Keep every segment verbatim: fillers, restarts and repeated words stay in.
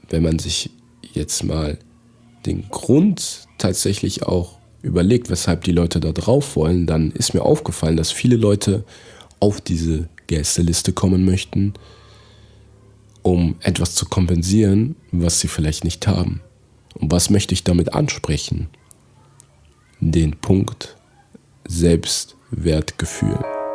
wenn man sich jetzt mal den Grund tatsächlich auch überlegt, weshalb die Leute da drauf wollen, dann ist mir aufgefallen, dass viele Leute auf diese Gästeliste kommen möchten, um etwas zu kompensieren, was sie vielleicht nicht haben. Und was möchte ich damit ansprechen? Den Punkt Selbstwertgefühl.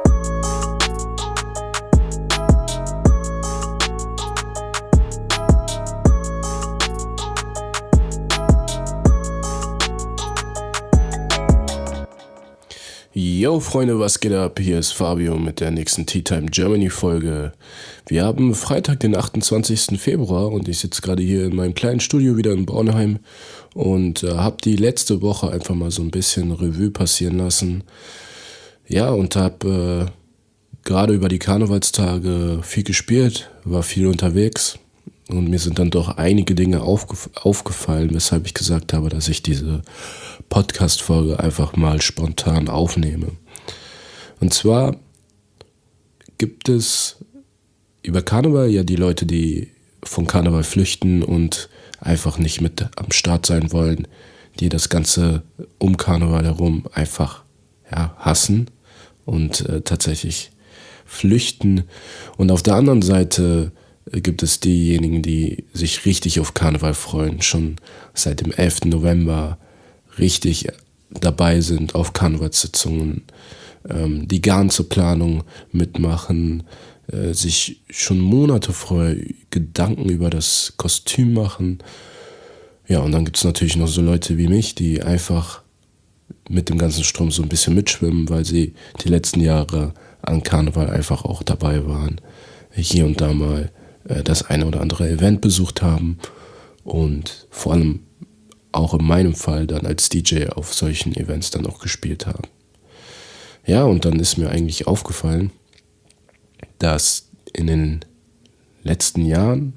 Yo Freunde, was geht ab? Hier ist Fabio mit der nächsten Tea Time Germany Folge. Wir haben Freitag, den achtundzwanzigsten Februar und ich sitze gerade hier in meinem kleinen Studio wieder in Bornheim und äh, habe die letzte Woche einfach mal so ein bisschen Revue passieren lassen. Ja, und habe äh, gerade über die Karnevalstage viel gespielt, war viel unterwegs und mir sind dann doch einige Dinge aufgef- aufgefallen, weshalb ich gesagt habe, dass ich diese Podcast-Folge einfach mal spontan aufnehme. Und zwar gibt es über Karneval ja die Leute, die von Karneval flüchten und einfach nicht mit am Start sein wollen, die das Ganze um Karneval herum einfach ja, hassen und äh, tatsächlich flüchten. Und auf der anderen Seite gibt es diejenigen, die sich richtig auf Karneval freuen, schon seit dem elften November richtig dabei sind auf Karnevalssitzungen, ähm, die ganze Planung mitmachen, äh, sich schon Monate vorher Gedanken über das Kostüm machen. Ja, und dann gibt es natürlich noch so Leute wie mich, die einfach mit dem ganzen Strom so ein bisschen mitschwimmen, weil sie die letzten Jahre an Karneval einfach auch dabei waren, hier und da mal äh, das eine oder andere Event besucht haben und vor allem auch in meinem Fall dann als D J auf solchen Events dann auch gespielt haben. Ja, und dann ist mir eigentlich aufgefallen, dass in den letzten Jahren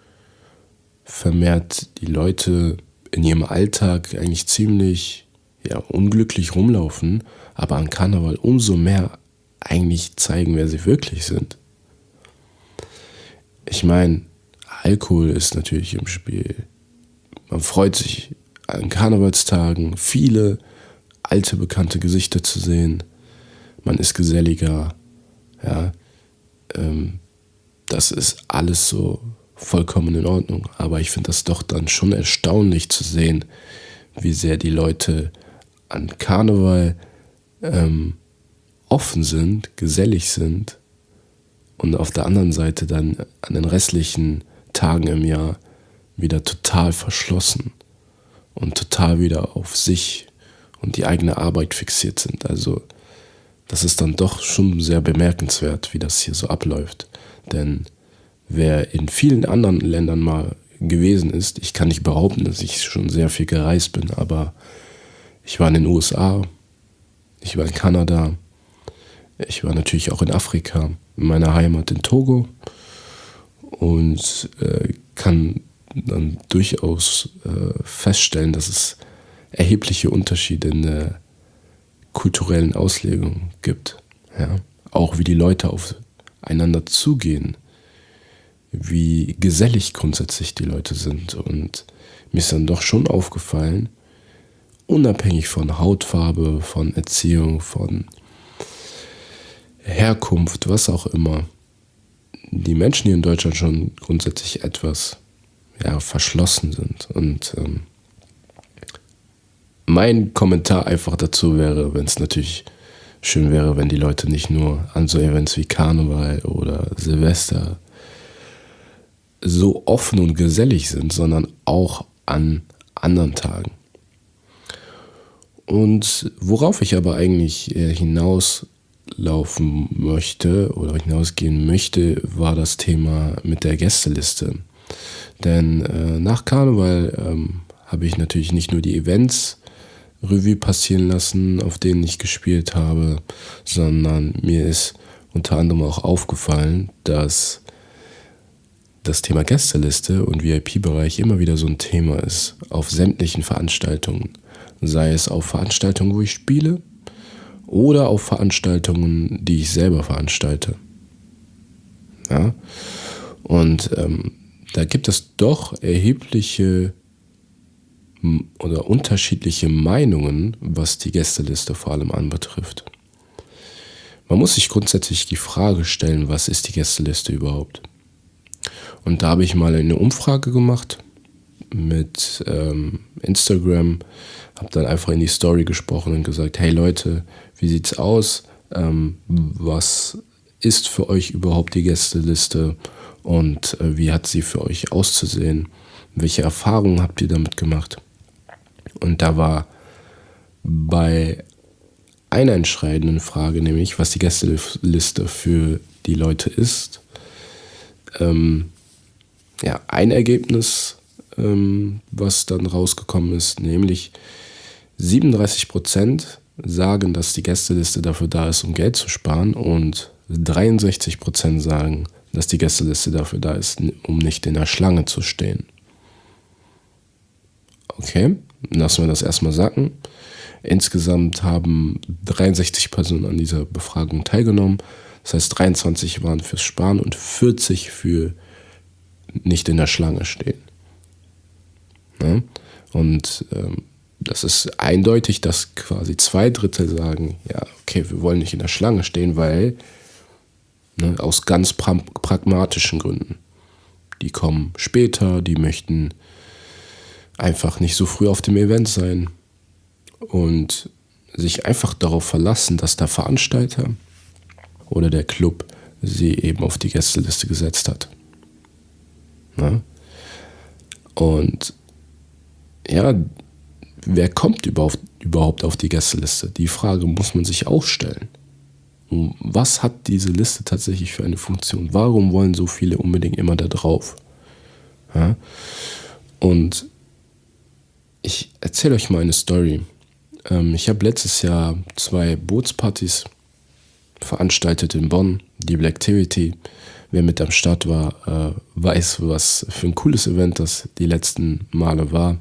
vermehrt die Leute in ihrem Alltag eigentlich ziemlich ja, unglücklich rumlaufen, aber an Karneval umso mehr eigentlich zeigen, wer sie wirklich sind. Ich meine, Alkohol ist natürlich im Spiel. Man freut sich an Karnevalstagen, viele alte, bekannte Gesichter zu sehen. Man ist geselliger. Ja, ähm, das ist alles so vollkommen in Ordnung. Aber ich finde das doch dann schon erstaunlich zu sehen, wie sehr die Leute an Karneval ähm, offen sind, gesellig sind und auf der anderen Seite dann an den restlichen Tagen im Jahr wieder total verschlossen und total wieder auf sich und die eigene Arbeit fixiert sind. Also das ist dann doch schon sehr bemerkenswert, wie das hier so abläuft. Denn wer in vielen anderen Ländern mal gewesen ist, ich kann nicht behaupten, dass ich schon sehr viel gereist bin, aber ich war in den U S A, ich war in Kanada, ich war natürlich auch in Afrika, in meiner Heimat in Togo und äh, kann dann durchaus äh, feststellen, dass es erhebliche Unterschiede in der kulturellen Auslegung gibt. Ja? Auch wie die Leute aufeinander zugehen, wie gesellig grundsätzlich die Leute sind. Und mir ist dann doch schon aufgefallen, unabhängig von Hautfarbe, von Erziehung, von Herkunft, was auch immer, die Menschen hier in Deutschland schon grundsätzlich etwas ja, verschlossen sind. Und ähm, mein Kommentar einfach dazu wäre, wenn es natürlich schön wäre, wenn die Leute nicht nur an so Events wie Karneval oder Silvester so offen und gesellig sind, sondern auch an anderen Tagen. Und worauf ich aber eigentlich äh, hinauslaufen möchte oder hinausgehen möchte, war das Thema mit der Gästeliste. Denn äh, nach Karneval ähm, habe ich natürlich nicht nur die Events Revue passieren lassen, auf denen ich gespielt habe, sondern mir ist unter anderem auch aufgefallen, dass das Thema Gästeliste und V I P-Bereich immer wieder so ein Thema ist auf sämtlichen Veranstaltungen. Sei es auf Veranstaltungen, wo ich spiele, oder auf Veranstaltungen, die ich selber veranstalte. Ja? Und ähm, da gibt es doch erhebliche oder unterschiedliche Meinungen, was die Gästeliste vor allem anbetrifft. Man muss sich grundsätzlich die Frage stellen, was ist die Gästeliste überhaupt? Und da habe ich mal eine Umfrage gemacht mit ähm, Instagram, habe dann einfach in die Story gesprochen und gesagt, hey Leute, wie sieht's aus? Ähm, was ist für euch überhaupt die Gästeliste und äh, wie hat sie für euch auszusehen? Welche Erfahrungen habt ihr damit gemacht? Und da war bei einer entscheidenden Frage, nämlich was die Gästeliste für die Leute ist, ähm, ja, ein Ergebnis, ähm, was dann rausgekommen ist, nämlich siebenunddreißig Prozent sagen, dass die Gästeliste dafür da ist, um Geld zu sparen, und dreiundsechzig Prozent sagen, dass die Gästeliste dafür da ist, um nicht in der Schlange zu stehen. Okay, lassen wir das erstmal sacken. Insgesamt haben dreiundsechzig Personen an dieser Befragung teilgenommen. Das heißt, dreiundzwanzig waren fürs Sparen und vierzig für nicht in der Schlange stehen. Ja? Und ähm, das ist eindeutig, dass quasi zwei Drittel sagen, ja, okay, wir wollen nicht in der Schlange stehen, weil, ne, aus ganz pra- pragmatischen Gründen. Die kommen später, die möchten einfach nicht so früh auf dem Event sein und sich einfach darauf verlassen, dass der Veranstalter oder der Club sie eben auf die Gästeliste gesetzt hat. Ja? Und ja, wer kommt überhaupt, überhaupt auf die Gästeliste? Die Frage muss man sich auch stellen. Was hat diese Liste tatsächlich für eine Funktion? Warum wollen so viele unbedingt immer da drauf? Ja? Und ich erzähle euch mal eine Story. Ähm, ich habe letztes Jahr zwei Bootspartys veranstaltet in Bonn, die Blacktivity. Wer mit am Start war, äh, weiß, was für ein cooles Event das die letzten Male war.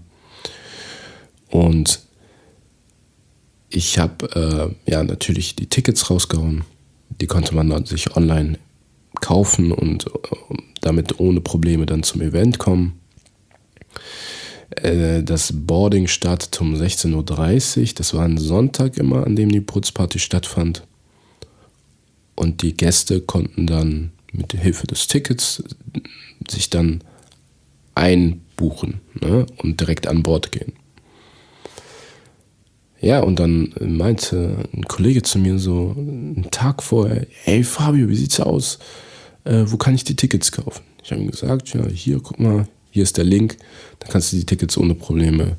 Und ich habe äh, ja natürlich die Tickets rausgehauen. Die konnte man dann sich online kaufen und äh, damit ohne Probleme dann zum Event kommen. Äh, das Boarding startete um sechzehn Uhr dreißig. Das war ein Sonntag immer, an dem die Bootsparty stattfand. Und die Gäste konnten dann mit Hilfe des Tickets sich dann einbuchen, ne, und direkt an Bord gehen. Ja, und dann meinte ein Kollege zu mir so einen Tag vorher, hey Fabio, wie sieht's aus? Äh, wo kann ich die Tickets kaufen? Ich habe ihm gesagt, ja, hier, guck mal, hier ist der Link, da kannst du die Tickets ohne Probleme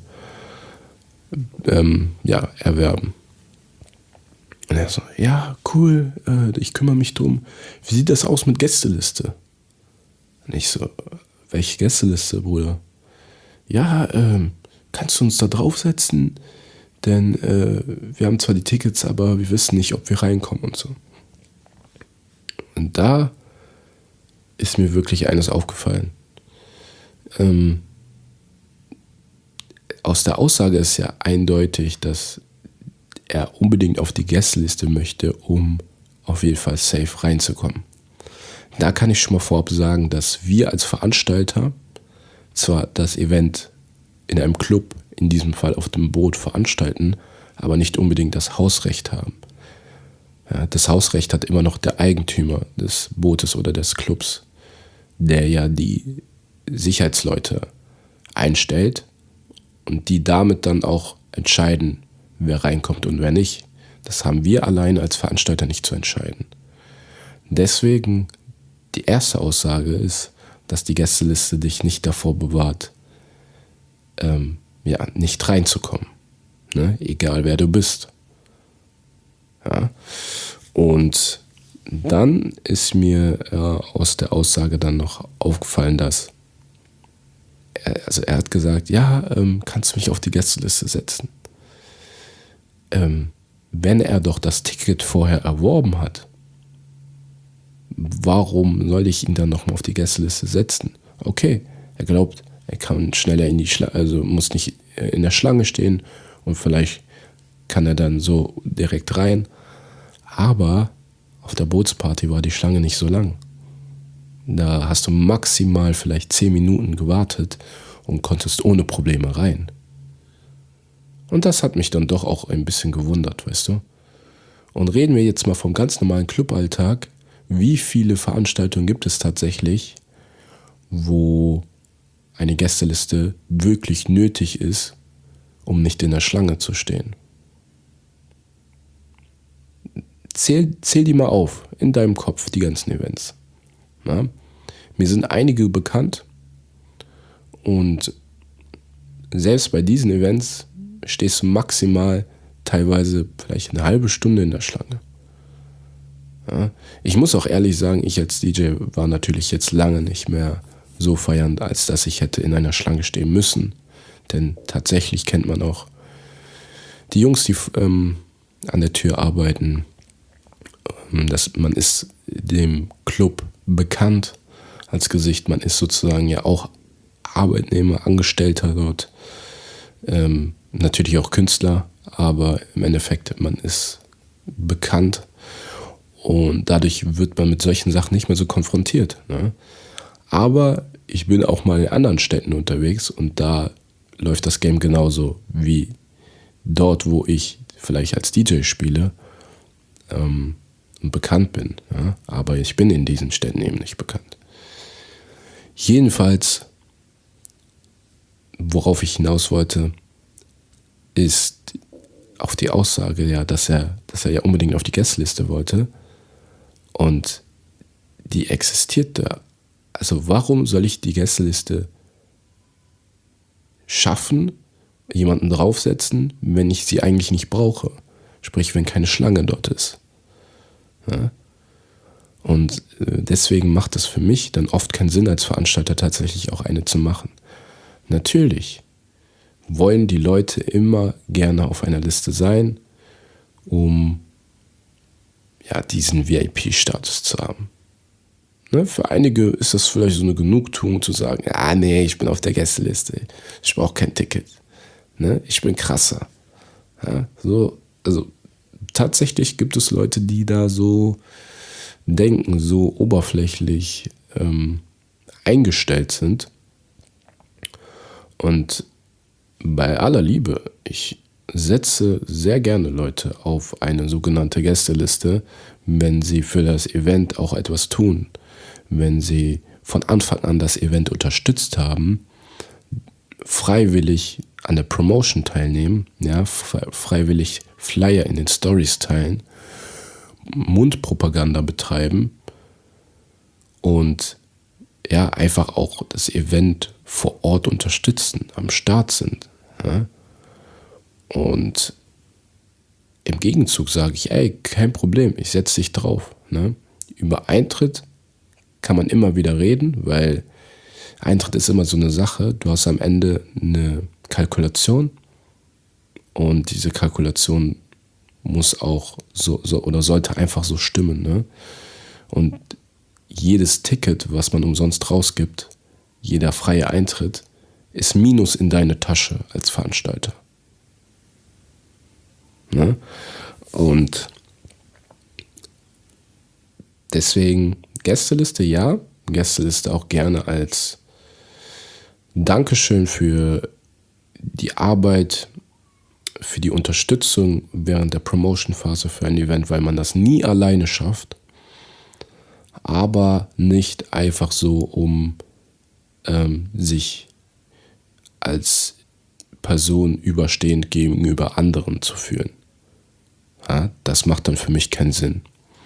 ähm, ja, erwerben. Und er so, ja, cool, äh, ich kümmere mich drum. Wie sieht das aus mit Gästeliste? Und ich so, welche Gästeliste, Bruder? Ja, ähm, kannst du uns da draufsetzen? Denn äh, wir haben zwar die Tickets, aber wir wissen nicht, ob wir reinkommen und so. Und da ist mir wirklich eines aufgefallen. Ähm, aus der Aussage ist ja eindeutig, dass er unbedingt auf die Gästeliste möchte, um auf jeden Fall safe reinzukommen. Da kann ich schon mal vorab sagen, dass wir als Veranstalter zwar das Event in einem Club, in diesem Fall auf dem Boot, veranstalten, aber nicht unbedingt das Hausrecht haben. Ja, das Hausrecht hat immer noch der Eigentümer des Bootes oder des Clubs, der ja die Sicherheitsleute einstellt und die damit dann auch entscheiden, wer reinkommt und wer nicht. Das haben wir allein als Veranstalter nicht zu entscheiden. Deswegen die erste Aussage ist, dass die Gästeliste dich nicht davor bewahrt, ähm, ja, nicht reinzukommen. Ne? Egal wer du bist. Ja? Und dann ist mir äh, aus der Aussage dann noch aufgefallen, dass er, also er hat gesagt, ja, ähm, kannst du mich auf die Gästeliste setzen? Ähm, wenn er doch das Ticket vorher erworben hat, warum soll ich ihn dann nochmal auf die Gästeliste setzen? Okay, er glaubt, er kann schneller in die Schlange, also muss nicht in der Schlange stehen und vielleicht kann er dann so direkt rein. Aber auf der Bootsparty war die Schlange nicht so lang. Da hast du maximal vielleicht zehn Minuten gewartet und konntest ohne Probleme rein. Und das hat mich dann doch auch ein bisschen gewundert, weißt du. Und reden wir jetzt mal vom ganz normalen Cluballtag. Wie viele Veranstaltungen gibt es tatsächlich, wo eine Gästeliste wirklich nötig ist, um nicht in der Schlange zu stehen? Zähl, zähl die mal auf, in deinem Kopf, die ganzen Events. Na? Mir sind einige bekannt und selbst bei diesen Events stehst du maximal teilweise vielleicht eine halbe Stunde in der Schlange. Ja? Ich muss auch ehrlich sagen, ich als D J war natürlich jetzt lange nicht mehr so feiernd, als dass ich hätte in einer Schlange stehen müssen. Denn tatsächlich kennt man auch die Jungs, die ähm, an der Tür arbeiten. Das, man ist dem Club bekannt als Gesicht. Man ist sozusagen ja auch Arbeitnehmer, Angestellter dort. Ähm, natürlich auch Künstler, aber im Endeffekt, man ist bekannt. Und dadurch wird man mit solchen Sachen nicht mehr so konfrontiert. Ne? Aber ich bin auch mal in anderen Städten unterwegs und da läuft das Game genauso wie dort, wo ich vielleicht als D J spiele, ähm, bekannt bin. Ja? Aber ich bin in diesen Städten eben nicht bekannt. Jedenfalls, worauf ich hinaus wollte, ist auf die Aussage, ja, dass er, dass er ja unbedingt auf die Gästeliste wollte. Und die existiert da. Also warum soll ich die Gästeliste schaffen, jemanden draufsetzen, wenn ich sie eigentlich nicht brauche? Sprich, wenn keine Schlange dort ist. Ja? Und deswegen macht es für mich dann oft keinen Sinn, als Veranstalter tatsächlich auch eine zu machen. Natürlich wollen die Leute immer gerne auf einer Liste sein, um ja, diesen V I P-Status zu haben. Ne, für einige ist das vielleicht so eine Genugtuung zu sagen, ah nee, ich bin auf der Gästeliste, ich brauche kein Ticket. Ne, ich bin krasser. Ja, so, also tatsächlich gibt es Leute, die da so denken, so oberflächlich ähm, eingestellt sind. Und bei aller Liebe, ich setze sehr gerne Leute auf eine sogenannte Gästeliste, wenn sie für das Event auch etwas tun, wenn sie von Anfang an das Event unterstützt haben, freiwillig an der Promotion teilnehmen, ja, freiwillig Flyer in den Stories teilen, Mundpropaganda betreiben und ja, einfach auch das Event vor Ort unterstützen, am Start sind. Ja. Und im Gegenzug sage ich, ey, kein Problem, ich setze dich drauf. Ne? Über Eintritt kann man immer wieder reden, weil Eintritt ist immer so eine Sache. Du hast am Ende eine Kalkulation und diese Kalkulation muss auch so, so oder sollte einfach so stimmen. Ne? Und jedes Ticket, was man umsonst rausgibt, jeder freie Eintritt, ist Minus in deine Tasche als Veranstalter. Ne? Und deswegen Gästeliste ja, Gästeliste auch gerne als Dankeschön für die Arbeit, für die Unterstützung während der Promotion-Phase für ein Event, weil man das nie alleine schafft, aber nicht einfach so, um ähm, sich als Person überstehend gegenüber anderen zu fühlen. Ja, das macht dann für mich keinen Sinn.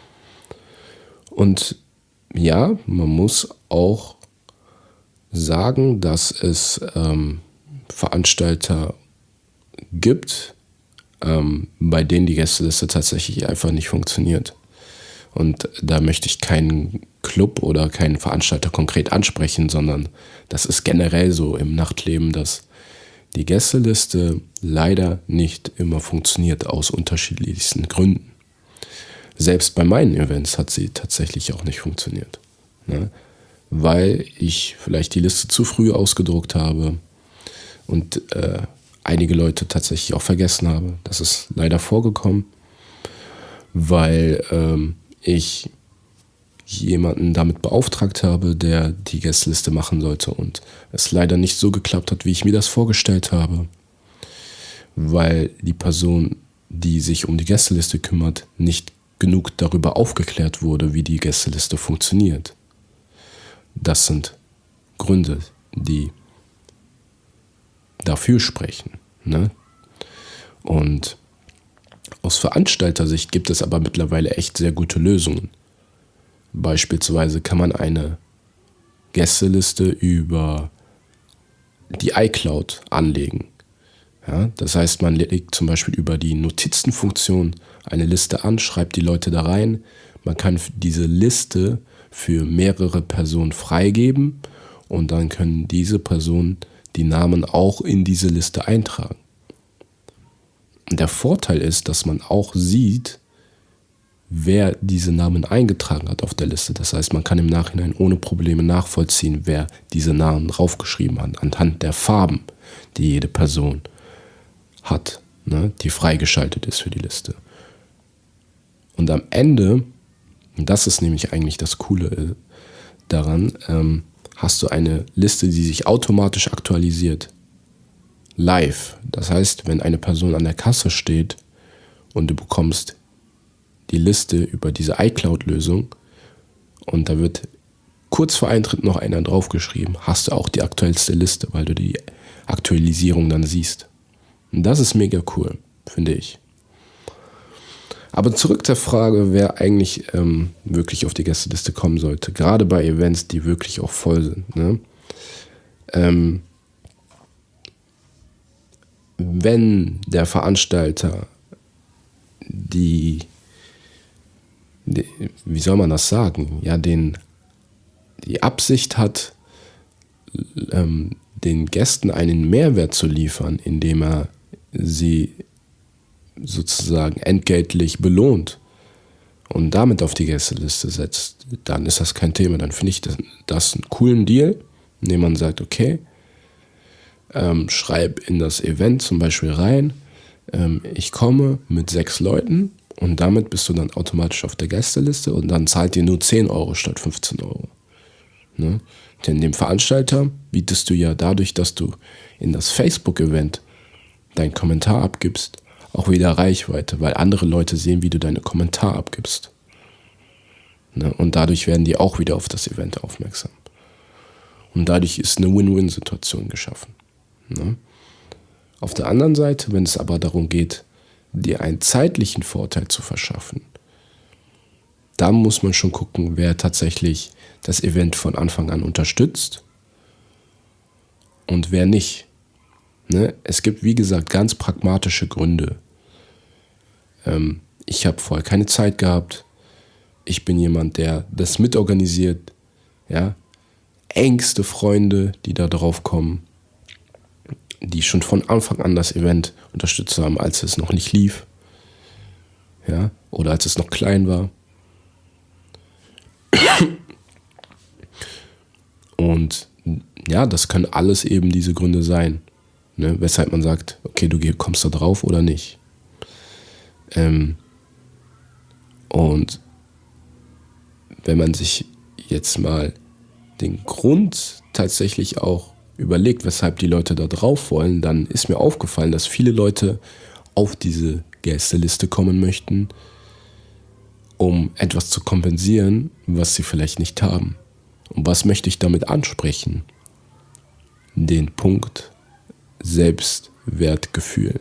Und ja, man muss auch sagen, dass es ähm, Veranstalter gibt, ähm, bei denen die Gästeliste tatsächlich einfach nicht funktioniert. Und da möchte ich keinen Club oder keinen Veranstalter konkret ansprechen, sondern das ist generell so im Nachtleben, dass die Gästeliste leider nicht immer funktioniert aus unterschiedlichsten Gründen. Selbst bei meinen Events hat sie tatsächlich auch nicht funktioniert. Ne? Weil ich vielleicht die Liste zu früh ausgedruckt habe und äh, einige Leute tatsächlich auch vergessen habe. Das ist leider vorgekommen, weil ähm, ich jemanden damit beauftragt habe, der die Gästeliste machen sollte und es leider nicht so geklappt hat, wie ich mir das vorgestellt habe, weil die Person, die sich um die Gästeliste kümmert, nicht genug darüber aufgeklärt wurde, wie die Gästeliste funktioniert. Das sind Gründe, die dafür sprechen, ne? Und aus Veranstalter-Sicht gibt es aber mittlerweile echt sehr gute Lösungen. Beispielsweise kann man eine Gästeliste über die iCloud anlegen. Ja, das heißt, man legt zum Beispiel über die Notizenfunktion eine Liste an, schreibt die Leute da rein. Man kann diese Liste für mehrere Personen freigeben und dann können diese Personen die Namen auch in diese Liste eintragen. Und der Vorteil ist, dass man auch sieht, wer diese Namen eingetragen hat auf der Liste. Das heißt, man kann im Nachhinein ohne Probleme nachvollziehen, wer diese Namen draufgeschrieben hat, anhand der Farben, die jede Person hat, ne, die freigeschaltet ist für die Liste. Und am Ende, und das ist nämlich eigentlich das Coole daran, ähm, hast du eine Liste, die sich automatisch aktualisiert. Live. Das heißt, wenn eine Person an der Kasse steht und du bekommst die Liste über diese iCloud-Lösung und da wird kurz vor Eintritt noch einer draufgeschrieben, hast du auch die aktuellste Liste, weil du die Aktualisierung dann siehst. Und das ist mega cool, finde ich. Aber zurück zur Frage, wer eigentlich ähm, wirklich auf die Gästeliste kommen sollte. Gerade bei Events, die wirklich auch voll sind. Ne? Ähm, wenn der Veranstalter die, die, wie soll man das sagen, ja, den, die Absicht hat, ähm, den Gästen einen Mehrwert zu liefern, indem er sie sozusagen entgeltlich belohnt und damit auf die Gästeliste setzt, dann ist das kein Thema. Dann finde ich das, das einen coolen Deal, indem man sagt, okay, ähm, schreib in das Event zum Beispiel rein, ähm, ich komme mit sechs Leuten und damit bist du dann automatisch auf der Gästeliste und dann zahlt ihr nur zehn Euro statt fünfzehn Euro. Ne? Denn dem Veranstalter bietest du ja dadurch, dass du in das Facebook-Event deinen Kommentar abgibst, auch wieder Reichweite, weil andere Leute sehen, wie du deine Kommentar abgibst. Ne? Und dadurch werden die auch wieder auf das Event aufmerksam. Und dadurch ist eine Win-Win-Situation geschaffen. Ne? Auf der anderen Seite, wenn es aber darum geht, dir einen zeitlichen Vorteil zu verschaffen, dann muss man schon gucken, wer tatsächlich das Event von Anfang an unterstützt und wer nicht. Ne? Es gibt, wie gesagt, ganz pragmatische Gründe. Ähm, ich habe vorher keine Zeit gehabt. Ich bin jemand, der das mitorganisiert. Ja? Engste Freunde, die da drauf kommen, die schon von Anfang an das Event unterstützt haben, als es noch nicht lief. Ja? Oder als es noch klein war. Und ja, das können alles eben diese Gründe sein, ne, weshalb man sagt, okay, du kommst da drauf oder nicht. Ähm, und wenn man sich jetzt mal den Grund tatsächlich auch überlegt, weshalb die Leute da drauf wollen, dann ist mir aufgefallen, dass viele Leute auf diese Gästeliste kommen möchten, um etwas zu kompensieren, was sie vielleicht nicht haben. Und was möchte ich damit ansprechen? Den Punkt Selbstwertgefühl.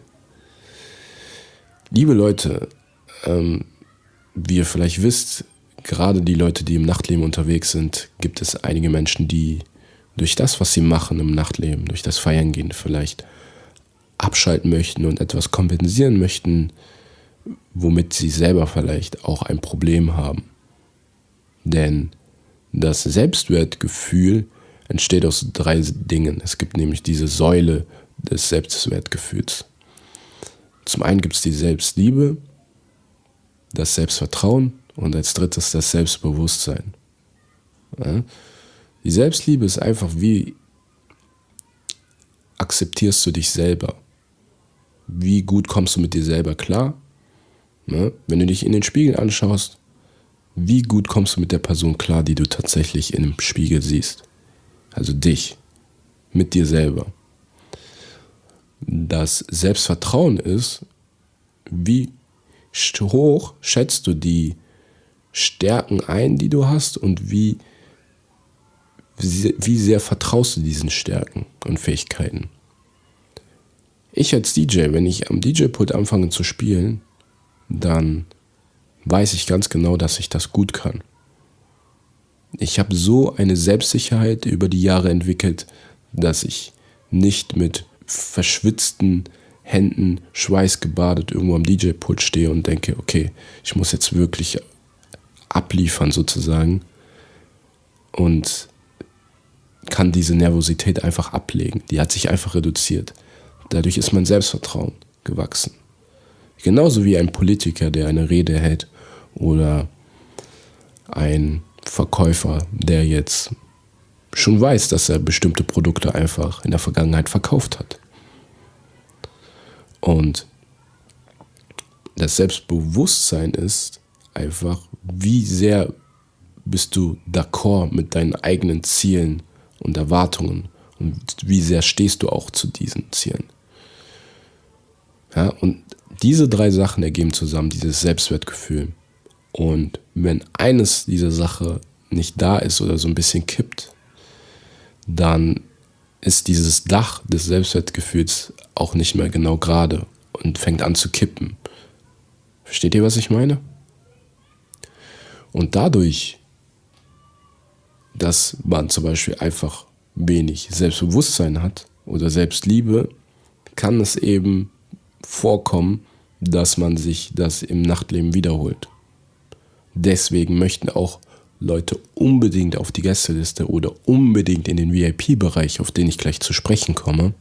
Liebe Leute, ähm, wie ihr vielleicht wisst, gerade die Leute, die im Nachtleben unterwegs sind, gibt es einige Menschen, die durch das, was sie machen im Nachtleben, durch das Feiern gehen, vielleicht abschalten möchten und etwas kompensieren möchten, womit sie selber vielleicht auch ein Problem haben. Denn das Selbstwertgefühl entsteht aus drei Dingen. Es gibt nämlich diese Säule des Selbstwertgefühls. Zum einen gibt es die Selbstliebe, das Selbstvertrauen und als drittes das Selbstbewusstsein. Ja? Die Selbstliebe ist einfach, wie akzeptierst du dich selber? Wie gut kommst du mit dir selber klar? Ja? Wenn du dich in den Spiegel anschaust, Wie gut kommst du mit der Person klar, die du tatsächlich in einem Spiegel siehst? Also dich, mit dir selber. Das Selbstvertrauen ist, wie hoch schätzt du die Stärken ein, die du hast, und wie, wie sehr vertraust du diesen Stärken und Fähigkeiten. Ich als D J, wenn ich am D J-Pult anfange zu spielen, dann weiß ich ganz genau, dass ich das gut kann. Ich habe so eine Selbstsicherheit über die Jahre entwickelt, dass ich nicht mit verschwitzten Händen, schweißgebadet irgendwo am D J-Pult stehe und denke, okay, ich muss jetzt wirklich abliefern sozusagen, und kann diese Nervosität einfach ablegen. Die hat sich einfach reduziert. Dadurch ist mein Selbstvertrauen gewachsen. Genauso wie ein Politiker, der eine Rede hält, oder ein Verkäufer, der jetzt schon weiß, dass er bestimmte Produkte einfach in der Vergangenheit verkauft hat. Und das Selbstbewusstsein ist einfach, wie sehr bist du d'accord mit deinen eigenen Zielen und Erwartungen, und wie sehr stehst du auch zu diesen Zielen. Ja, und diese drei Sachen ergeben zusammen dieses Selbstwertgefühl. Und wenn eines dieser Sachen nicht da ist oder so ein bisschen kippt, dann ist dieses Dach des Selbstwertgefühls auch nicht mehr genau gerade und fängt an zu kippen. Versteht ihr, was ich meine? Und dadurch, dass man zum Beispiel einfach wenig Selbstbewusstsein hat oder Selbstliebe, kann es eben vorkommen, dass man sich das im Nachtleben wiederholt. Deswegen möchten auch Leute unbedingt auf die Gästeliste oder unbedingt in den V I P-Bereich, auf den ich gleich zu sprechen komme,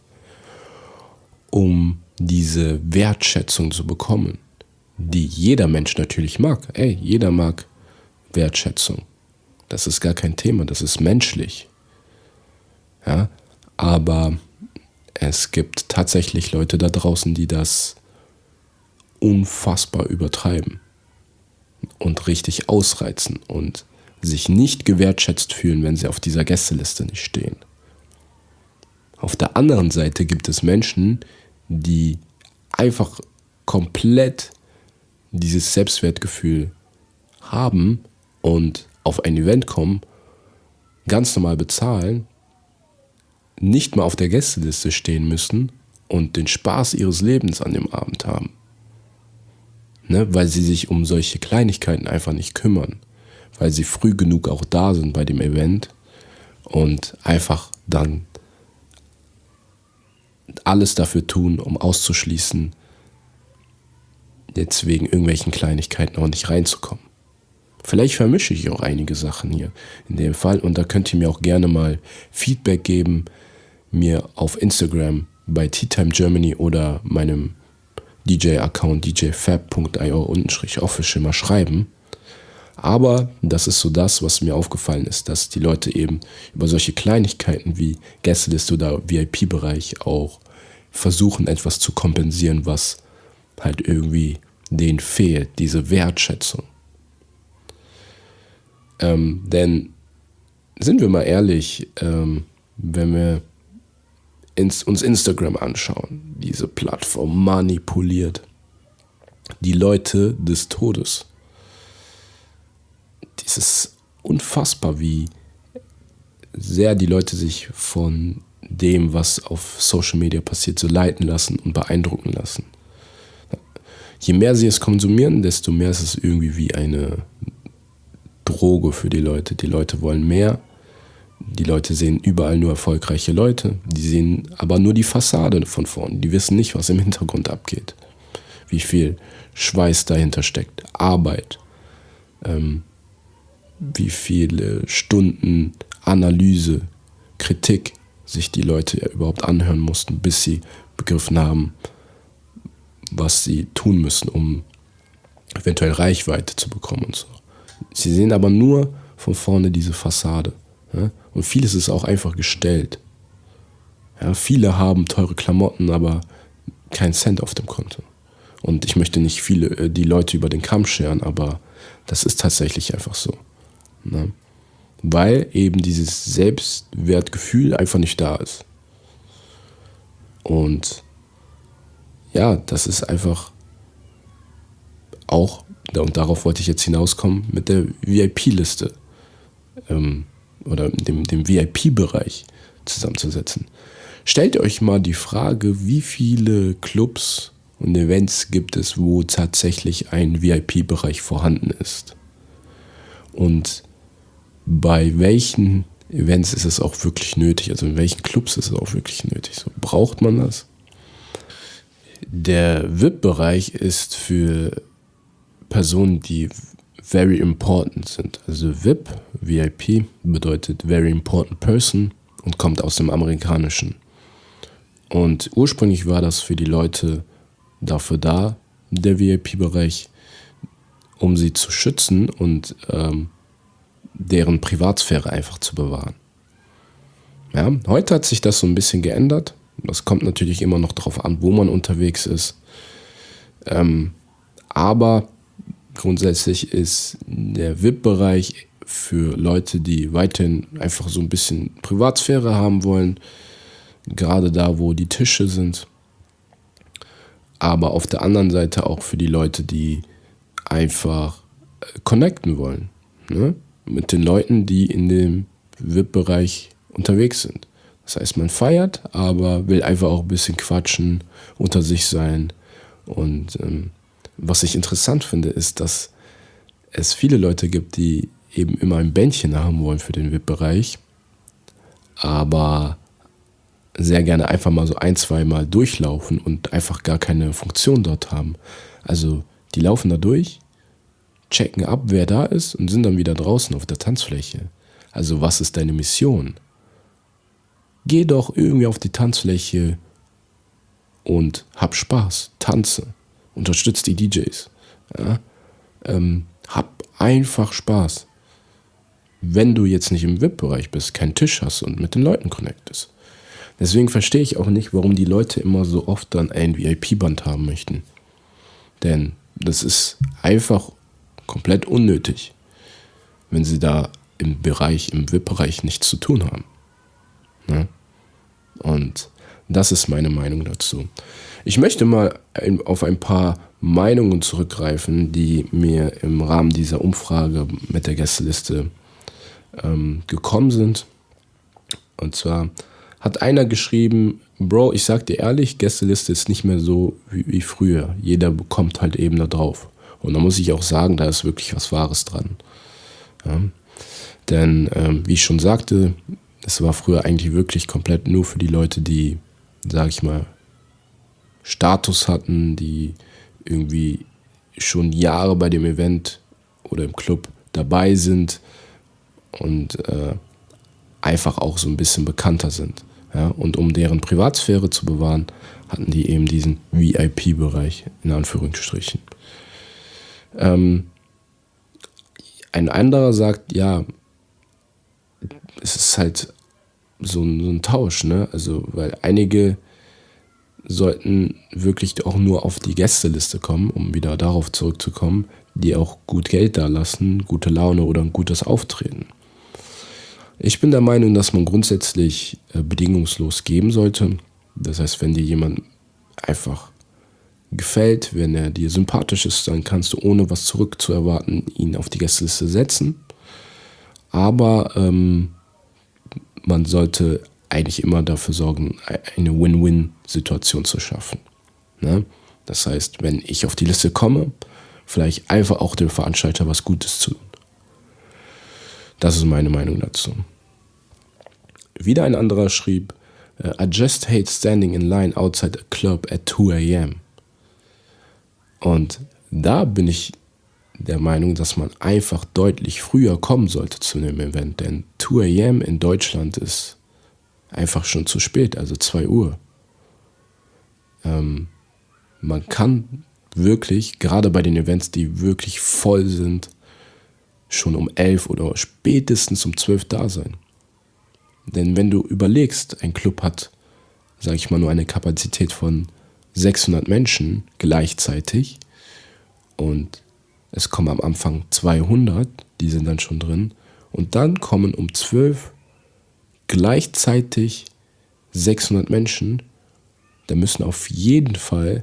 um diese Wertschätzung zu bekommen, die jeder Mensch natürlich mag. Ey, jeder mag Wertschätzung. Das ist gar kein Thema, das ist menschlich. Ja, aber es gibt tatsächlich Leute da draußen, die das unfassbar übertreiben und richtig ausreizen und sich nicht gewertschätzt fühlen, wenn sie auf dieser Gästeliste nicht stehen. Auf der anderen Seite gibt es Menschen, die einfach komplett dieses Selbstwertgefühl haben und auf ein Event kommen, ganz normal bezahlen, nicht mal auf der Gästeliste stehen müssen und den Spaß ihres Lebens an dem Abend haben. Ne, weil sie sich um solche Kleinigkeiten einfach nicht kümmern, weil sie früh genug auch da sind bei dem Event und einfach dann alles dafür tun, um auszuschließen, jetzt wegen irgendwelchen Kleinigkeiten auch nicht reinzukommen. Vielleicht vermische ich auch einige Sachen hier in dem Fall, und da könnt ihr mir auch gerne mal Feedback geben, mir auf Instagram bei Teatime Germany oder meinem D J-Account d j fab punkt i o official mal schreiben. Aber das ist so das, was mir aufgefallen ist, dass die Leute eben über solche Kleinigkeiten wie Gästeliste oder V I P-Bereich auch versuchen, etwas zu kompensieren, was halt irgendwie denen fehlt, diese Wertschätzung. Ähm, denn, sind wir mal ehrlich, ähm, wenn wir ins, uns Instagram anschauen, diese Plattform manipuliert die Leute des Todes. Es ist unfassbar, wie sehr die Leute sich von dem, was auf Social Media passiert, so leiten lassen und beeindrucken lassen. Je mehr sie es konsumieren, desto mehr ist es irgendwie wie eine Droge für die Leute. Die Leute wollen mehr. Die Leute sehen überall nur erfolgreiche Leute. Die sehen aber nur die Fassade von vorne. Die wissen nicht, was im Hintergrund abgeht. Wie viel Schweiß dahinter steckt. Arbeit. Ähm, wie viele Stunden Analyse, Kritik sich die Leute überhaupt anhören mussten, bis sie begriffen haben, was sie tun müssen, um eventuell Reichweite zu bekommen und so. Sie sehen aber nur von vorne diese Fassade. Ja? Und vieles ist auch einfach gestellt. Ja, viele haben teure Klamotten, aber kein Cent auf dem Konto. Und ich möchte nicht viele äh, die Leute über den Kamm scheren, aber das ist tatsächlich einfach so. Ne? Weil eben dieses Selbstwertgefühl einfach nicht da ist. Und ja, das ist einfach auch, und darauf wollte ich jetzt hinauskommen, mit der V I P-Liste ähm, oder dem, dem V I P-Bereich zusammenzusetzen. Stellt euch mal die Frage, wie viele Clubs und Events gibt es, wo tatsächlich ein V I P-Bereich vorhanden ist. Und bei welchen Events ist es auch wirklich nötig, also in welchen Clubs ist es auch wirklich nötig. So, braucht man das? Der V I P-Bereich ist für Personen, die very important sind. Also V I P, V I P bedeutet Very Important Person und kommt aus dem Amerikanischen. Und ursprünglich war das für die Leute dafür da, der V I P-Bereich, um sie zu schützen und ähm, deren Privatsphäre einfach zu bewahren. Ja, heute hat sich das so ein bisschen geändert. Das kommt natürlich immer noch darauf an, wo man unterwegs ist. Ähm, aber grundsätzlich ist der V I P-Bereich für Leute, die weiterhin einfach so ein bisschen Privatsphäre haben wollen, gerade da, wo die Tische sind. Aber auf der anderen Seite auch für die Leute, die einfach connecten wollen, ne? Mit den Leuten, die in dem V I P-Bereich unterwegs sind. Das heißt, man feiert, aber will einfach auch ein bisschen quatschen, unter sich sein. Und ähm, was ich interessant finde, ist, dass es viele Leute gibt, die eben immer ein Bändchen haben wollen für den V I P-Bereich, aber sehr gerne einfach mal so ein, zwei Mal durchlaufen und einfach gar keine Funktion dort haben. Also die laufen da durch, checken ab, wer da ist und sind dann wieder draußen auf der Tanzfläche. Also was ist deine Mission? Geh doch irgendwie auf die Tanzfläche und hab Spaß, tanze, unterstützt die D Js. Ja? Ähm, hab einfach Spaß. Wenn du jetzt nicht im V I P-Bereich bist, keinen Tisch hast und mit den Leuten connectest. Deswegen verstehe ich auch nicht, warum die Leute immer so oft dann ein V I P-Band haben möchten. Denn das ist einfach komplett unnötig, wenn sie da im Bereich, im V I P-Bereich nichts zu tun haben. Ne? Und das ist meine Meinung dazu. Ich möchte mal ein, auf ein paar Meinungen zurückgreifen, die mir im Rahmen dieser Umfrage mit der Gästeliste ähm, gekommen sind. Und zwar hat einer geschrieben, Bro, ich sag dir ehrlich, Gästeliste ist nicht mehr so wie, wie früher. Jeder bekommt halt eben da drauf. Und da muss ich auch sagen, da ist wirklich was Wahres dran. Ja? Denn, ähm, wie ich schon sagte, es war früher eigentlich wirklich komplett nur für die Leute, die, sag ich mal, Status hatten, die irgendwie schon Jahre bei dem Event oder im Club dabei sind und äh, einfach auch so ein bisschen bekannter sind. Ja? Und um deren Privatsphäre zu bewahren, hatten die eben diesen V I P-Bereich, in Anführungsstrichen. Ähm, ein anderer sagt, ja, es ist halt so ein, so ein Tausch, ne? Also, weil einige sollten wirklich auch nur auf die Gästeliste kommen, um wieder darauf zurückzukommen, die auch gut Geld da lassen, gute Laune oder ein gutes Auftreten. Ich bin der Meinung, dass man grundsätzlich äh, bedingungslos geben sollte. Das heißt, wenn dir jemand einfach gefällt, wenn er dir sympathisch ist, dann kannst du ohne was zurückzuerwarten ihn auf die Gästeliste setzen. Aber ähm, man sollte eigentlich immer dafür sorgen, eine Win-Win-Situation zu schaffen. Ne? Das heißt, wenn ich auf die Liste komme, vielleicht einfach auch dem Veranstalter was Gutes tun. Das ist meine Meinung dazu. Wieder ein anderer schrieb, I just hate standing in line outside a club at two a.m. Und da bin ich der Meinung, dass man einfach deutlich früher kommen sollte zu einem Event. Denn two a.m. in Deutschland ist einfach schon zu spät, also zwei Uhr. Ähm, man kann wirklich, gerade bei den Events, die wirklich voll sind, schon um elf oder spätestens um zwölf da sein. Denn wenn du überlegst, ein Club hat, sage ich mal, nur eine Kapazität von sechshundert Menschen gleichzeitig und es kommen am Anfang zweihundert, die sind dann schon drin und dann kommen um zwölf gleichzeitig sechshundert Menschen, da müssen auf jeden Fall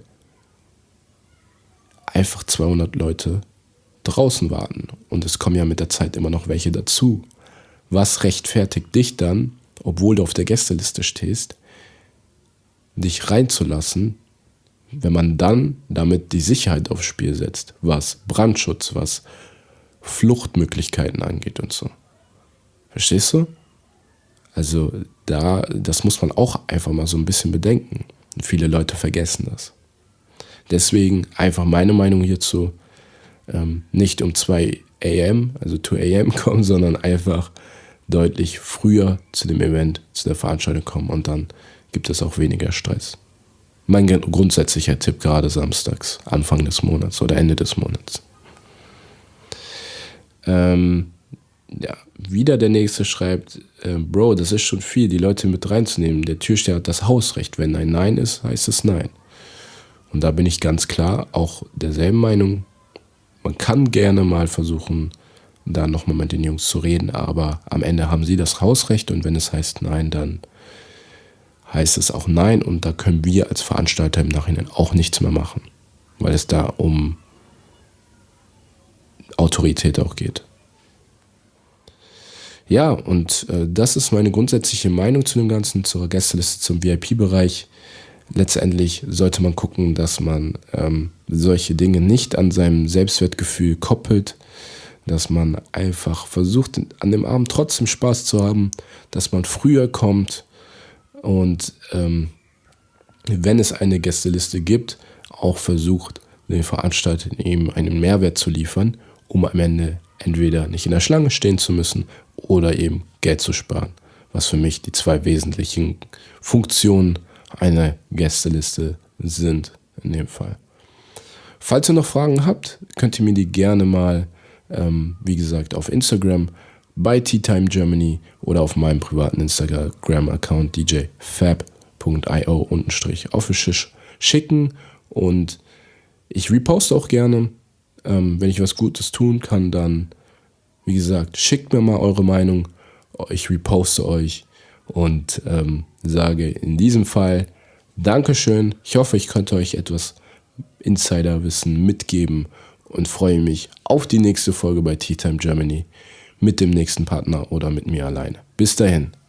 einfach zweihundert Leute draußen warten und es kommen ja mit der Zeit immer noch welche dazu. Was rechtfertigt dich dann, obwohl du auf der Gästeliste stehst, dich reinzulassen, wenn man dann damit die Sicherheit aufs Spiel setzt, was Brandschutz, was Fluchtmöglichkeiten angeht und so. Verstehst du? Also da, das muss man auch einfach mal so ein bisschen bedenken. Und viele Leute vergessen das. Deswegen einfach meine Meinung hierzu, ähm, nicht um zwei a.m., also zwei a.m. kommen, sondern einfach deutlich früher zu dem Event, zu der Veranstaltung kommen und dann gibt es auch weniger Stress. Mein grundsätzlicher Tipp gerade samstags, Anfang des Monats oder Ende des Monats. Ähm, ja, wieder der Nächste schreibt, äh, Bro, das ist schon viel, die Leute mit reinzunehmen. Der Türsteher hat das Hausrecht. Wenn ein Nein ist, heißt es Nein. Und da bin ich ganz klar auch derselben Meinung. Man kann gerne mal versuchen, da nochmal mit den Jungs zu reden, aber am Ende haben sie das Hausrecht und wenn es heißt Nein, dann heißt es auch Nein und da können wir als Veranstalter im Nachhinein auch nichts mehr machen, weil es da um Autorität auch geht. Ja, und äh, das ist meine grundsätzliche Meinung zu dem Ganzen, zur Gästeliste, zum V I P-Bereich. Letztendlich sollte man gucken, dass man ähm, solche Dinge nicht an seinem Selbstwertgefühl koppelt, dass man einfach versucht, an dem Abend trotzdem Spaß zu haben, dass man früher kommt und ähm, wenn es eine Gästeliste gibt, auch versucht, den Veranstaltern eben einen Mehrwert zu liefern, um am Ende entweder nicht in der Schlange stehen zu müssen oder eben Geld zu sparen, was für mich die zwei wesentlichen Funktionen einer Gästeliste sind in dem Fall. Falls ihr noch Fragen habt, könnt ihr mir die gerne mal, ähm, wie gesagt, auf Instagram bei Teatime Germany oder auf meinem privaten Instagram-Account d j fab punkt i o official schicken und ich reposte auch gerne, ähm, wenn ich was Gutes tun kann, dann, wie gesagt, schickt mir mal eure Meinung, ich reposte euch und ähm, sage in diesem Fall Dankeschön. Ich hoffe, ich konnte euch etwas Insiderwissen mitgeben und freue mich auf die nächste Folge bei Teatime Germany mit dem nächsten Partner oder mit mir alleine. Bis dahin.